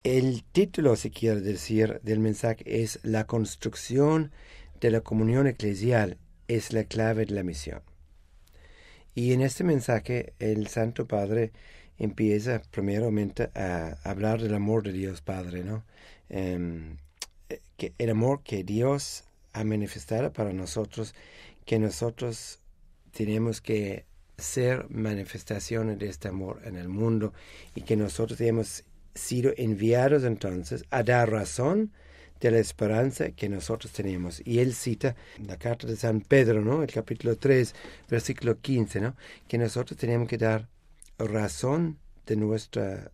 el título, si quiere decir, del mensaje es La construcción de la comunión eclesial es la clave de la misión. Y en este mensaje el Santo Padre empieza primeramente a hablar del amor de Dios Padre, ¿no? Que el amor que Dios ha manifestado para nosotros, que nosotros tenemos que ser manifestaciones de este amor en el mundo y que nosotros hemos sido enviados entonces a dar razón de la esperanza que nosotros tenemos. Y él cita la carta de San Pedro, ¿no? El capítulo 3, versículo 15, ¿no? Que nosotros tenemos que dar razón de nuestra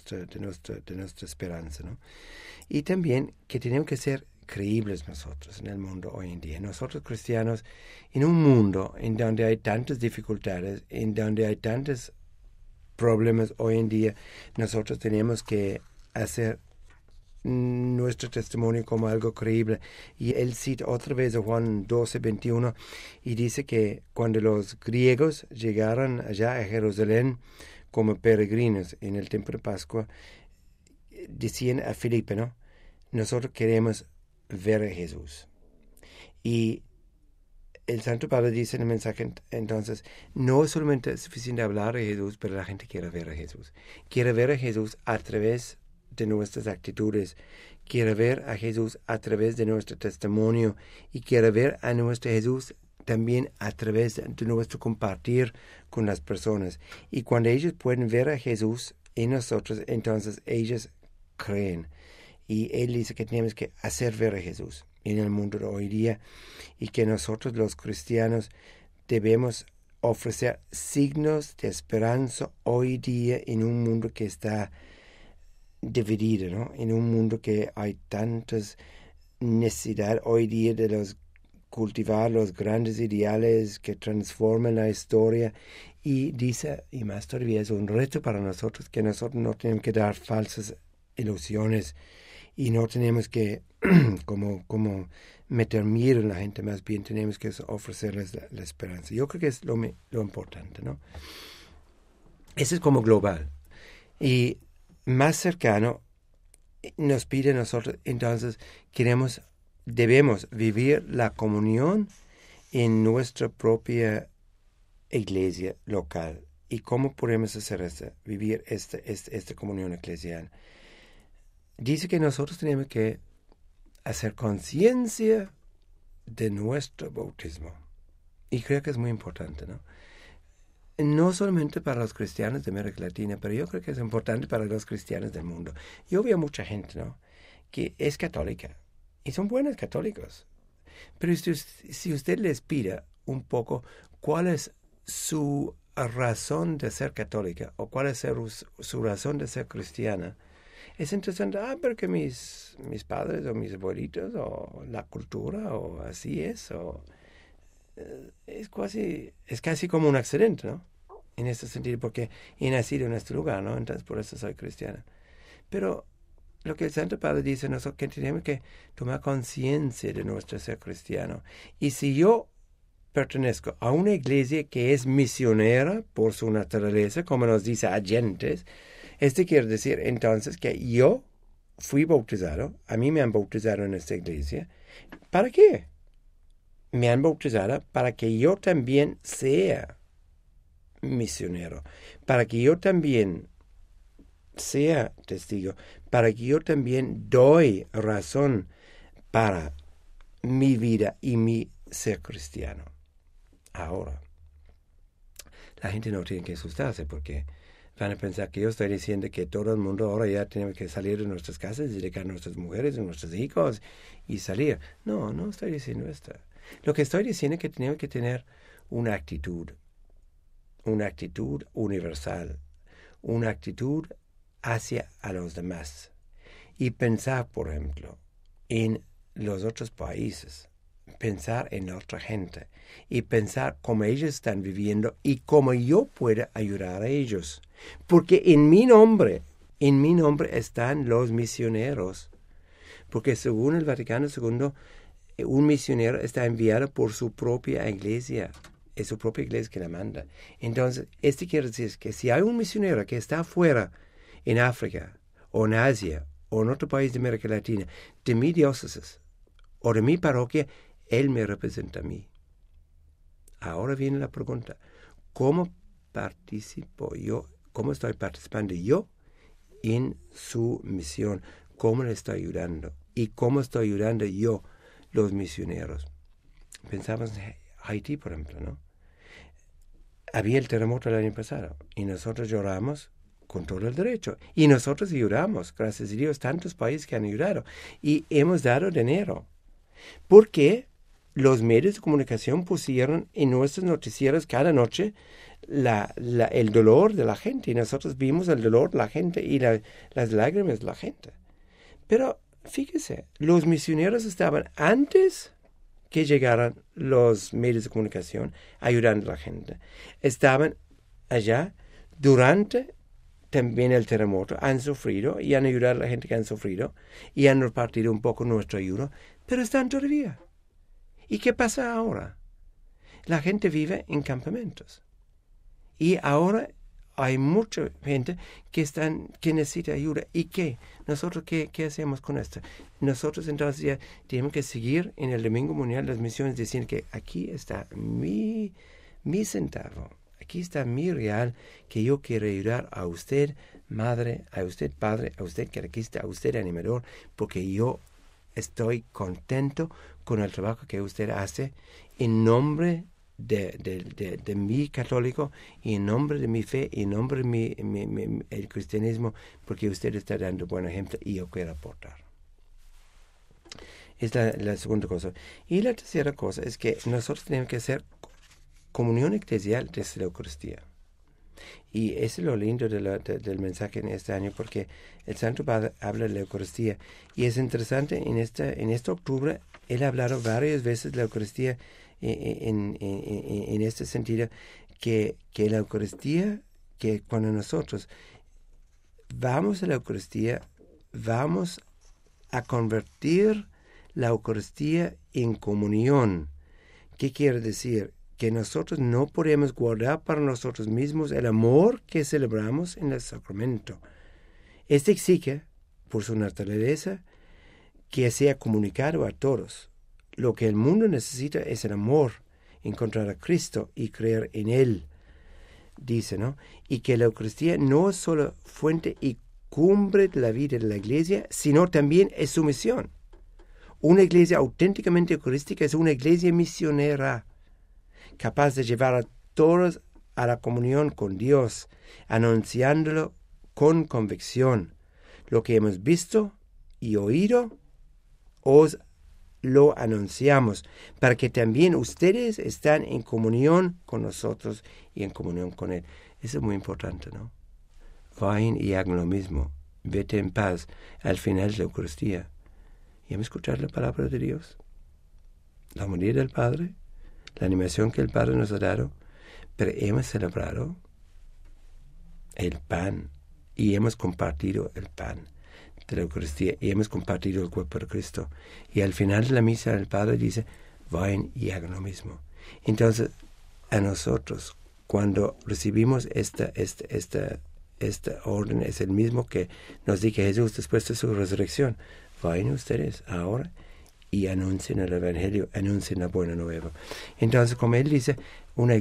esperanza, ¿no? Y también que tenemos que ser creíbles nosotros en el mundo hoy en día. Nosotros cristianos, en un mundo en donde hay tantas dificultades, en donde hay tantos problemas hoy en día, nosotros tenemos que hacer nuestro testimonio como algo creíble. Y él cita otra vez a Juan 12, 21 y dice que cuando los griegos llegaron allá a Jerusalén como peregrinos en el tiempo de Pascua, decían a Felipe, ¿no? Nosotros queremos ver a Jesús. Y el Santo Padre dice en el mensaje entonces, no solamente es suficiente hablar de Jesús, pero la gente quiere ver a Jesús. Quiere ver a Jesús a través de nuestras actitudes, quiere ver a Jesús a través de nuestro testimonio y quiere ver a nuestro Jesús también a través de nuestro compartir con las personas. Y cuando ellos pueden ver a Jesús en nosotros, entonces ellos creen. Y él dice que tenemos que hacer ver a Jesús en el mundo de hoy día y que nosotros los cristianos debemos ofrecer signos de esperanza hoy día en un mundo que está dividido, ¿no? En un mundo que hay tantas necesidades hoy día de cultivar los grandes ideales que transforman la historia. Y dice, y más todavía, es un reto para nosotros que nosotros no tenemos que dar falsas ilusiones y no tenemos que como meter miedo en la gente, más bien tenemos que ofrecerles la esperanza. Yo creo que es lo importante, ¿no? Eso es como global. Y más cercano nos pide a nosotros, entonces debemos vivir la comunión en nuestra propia iglesia local. ¿Y cómo podemos hacer esto? Vivir esta comunión eclesial. Dice que nosotros tenemos que hacer conciencia de nuestro bautismo. Y creo que es muy importante, ¿no? No solamente para los cristianos de América Latina, pero yo creo que es importante para los cristianos del mundo. Yo veo mucha gente, ¿no?, que es católica y son buenos católicos. Pero si usted les pide un poco cuál es su razón de ser católica o cuál es su razón de ser cristiana, es interesante, porque mis padres o mis abuelitos o la cultura o así es, o es casi como un accidente, ¿no? En ese sentido, porque he nacido en este lugar, ¿no? Entonces por eso soy cristiana. Pero lo que el Santo Padre dice, nosotros que tenemos que tomar conciencia de nuestro ser cristiano. Y si yo pertenezco a una iglesia que es misionera por su naturaleza, como nos dice Agentes, esto quiere decir entonces que yo fui bautizado, a mí me han bautizado en esta iglesia. ¿Para qué? Me han bautizado para que yo también sea misionero, para que yo también sea testigo, para que yo también doy razón para mi vida y mi ser cristiano. Ahora, la gente no tiene que asustarse porque van a pensar que yo estoy diciendo que todo el mundo ahora ya tiene que salir de nuestras casas y dedicar a nuestras mujeres y nuestros hijos y salir. No estoy diciendo esto. Lo que estoy diciendo es que tenemos que tener una actitud universal, una actitud hacia a los demás. Y pensar, por ejemplo, en los otros países, pensar en otra gente y pensar cómo ellos están viviendo y cómo yo puedo ayudar a ellos. Porque en mi nombre están los misioneros. Porque según el Vaticano II, un misionero está enviado por su propia iglesia. Es su propia iglesia que la manda. Entonces, esto quiere decir que si hay un misionero que está afuera, en África, o en Asia, o en otro país de América Latina, de mi diócesis o de mi parroquia, él me representa a mí. Ahora viene la pregunta, ¿cómo participo yo? ¿Cómo estoy participando yo en su misión? ¿Cómo le estoy ayudando? ¿Y cómo estoy ayudando yo los misioneros? Pensamos en Haití, por ejemplo, ¿no? Había el terremoto el año pasado y nosotros lloramos con todo el derecho. Y nosotros ayudamos, gracias a Dios, tantos países que han ayudado. Y hemos dado dinero. Porque los medios de comunicación pusieron en nuestros noticieros cada noche el dolor de la gente. Y nosotros vimos el dolor de la gente y las lágrimas de la gente. Pero fíjese, los misioneros estaban antes que llegaran los medios de comunicación ayudando a la gente. Estaban allá durante también el terremoto, han sufrido y han ayudado a la gente que han sufrido y han repartido un poco nuestra ayuda, pero están todavía. ¿Y qué pasa ahora? La gente vive en campamentos y ahora hay mucha gente que necesita ayuda. ¿Y qué? ¿Nosotros qué hacemos con esto? Nosotros entonces ya tenemos que seguir en el Domingo Mundial de las Misiones diciendo que aquí está mi centavo, aquí está mi real, que yo quiero ayudar a usted, madre, a usted, padre, a usted, catequista, a usted, animador, porque yo estoy contento con el trabajo que usted hace en nombre de mi católico y en nombre de mi fe y en nombre de el cristianismo, porque usted está dando buen ejemplo y yo quiero aportar. Es la segunda cosa. Y la tercera cosa es que nosotros tenemos que hacer comunión eclesial desde la Eucaristía. Y eso es lo lindo del mensaje en este año, porque el Santo Padre habla de la Eucaristía. Y es interesante, en este octubre, él ha hablado varias veces de la Eucaristía en este sentido, que la Eucaristía, que cuando nosotros vamos a la Eucaristía, vamos a convertir la Eucaristía en comunión. ¿Qué quiere decir? Que nosotros no podemos guardar para nosotros mismos el amor que celebramos en el sacramento. Este exige, por su naturaleza, que sea comunicado a todos. Lo que el mundo necesita es el amor, encontrar a Cristo y creer en Él, dice, ¿no? Y que la Eucaristía no es solo fuente y cumbre de la vida de la Iglesia, sino también es su misión. Una Iglesia auténticamente eucarística es una Iglesia misionera, capaz de llevar a todos a la comunión con Dios, anunciándolo con convicción. Lo que hemos visto y oído, os lo anunciamos, para que también ustedes estén en comunión con nosotros y en comunión con Él. Eso es muy importante, ¿no? Vayan y hagan lo mismo. Vete en paz al final de la Eucaristía. Y hemos escuchado la palabra de Dios, la homilía del Padre, la animación que el Padre nos ha dado, pero hemos celebrado el pan y hemos compartido el pan de la Eucaristía y hemos compartido el cuerpo de Cristo. Y al final de la misa el Padre dice, vayan y hagan lo mismo. Entonces, a nosotros, cuando recibimos esta orden, es el mismo que nos dice Jesús después de su resurrección. Vayan ustedes ahora y anuncien el Evangelio, anuncien la buena nueva. Entonces, como él dice, una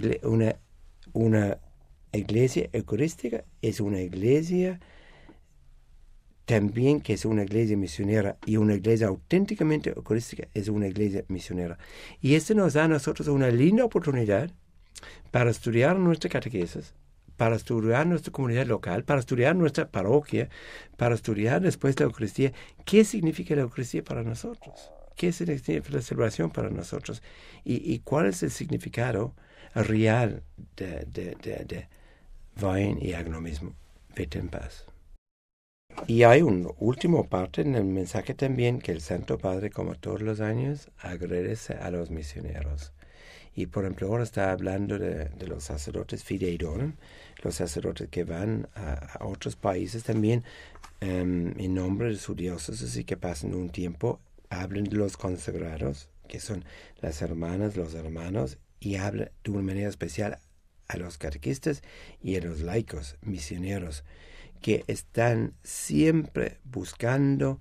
iglesia eucarística es una iglesia también que es una iglesia misionera, y una iglesia auténticamente eucarística es una iglesia misionera. Y esto nos da a nosotros una linda oportunidad para estudiar nuestra catequesis, para estudiar nuestra comunidad local, para estudiar nuestra parroquia, para estudiar después la Eucaristía. ¿Qué significa la Eucaristía para nosotros? ¿Qué significa la celebración para nosotros? ¿Y cuál es el significado real de vayan y hagan lo mismo? Vete en paz. Y hay una última parte en el mensaje también, que el Santo Padre, como todos los años, agradece a los misioneros. Y por ejemplo, ahora está hablando de los sacerdotes fidei donum, los sacerdotes que van a otros países también en nombre de su diócesis y que pasan un tiempo, hablan de los consagrados, que son las hermanas, los hermanos, y hablan de una manera especial a los catequistas y a los laicos misioneros, que están siempre buscando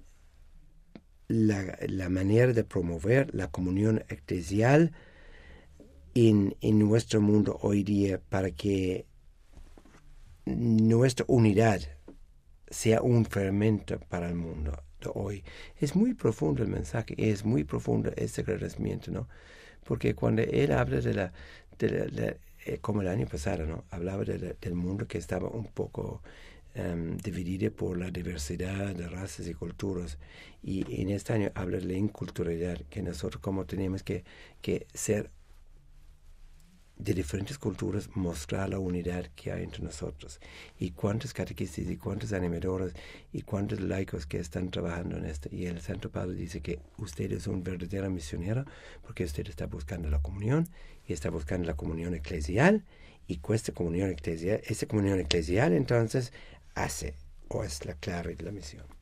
la manera de promover la comunión eclesial en nuestro mundo hoy día para que nuestra unidad sea un fermento para el mundo de hoy. Es muy profundo el mensaje, es muy profundo este agradecimiento, ¿no? Porque cuando él habla como el año pasado, ¿no? Hablaba del mundo que estaba un poco dividido por la diversidad de razas y culturas, y en este año habla de la inculturalidad, que nosotros como tenemos que ser de diferentes culturas, mostrar la unidad que hay entre nosotros. Y cuántos catequistas y cuántos animadores y cuántos laicos que están trabajando en esto. Y el Santo Padre dice que usted es un verdadero misionero porque usted está buscando la comunión y está buscando la comunión eclesial, y con esta comunión eclesial entonces hace o es la clave de la misión.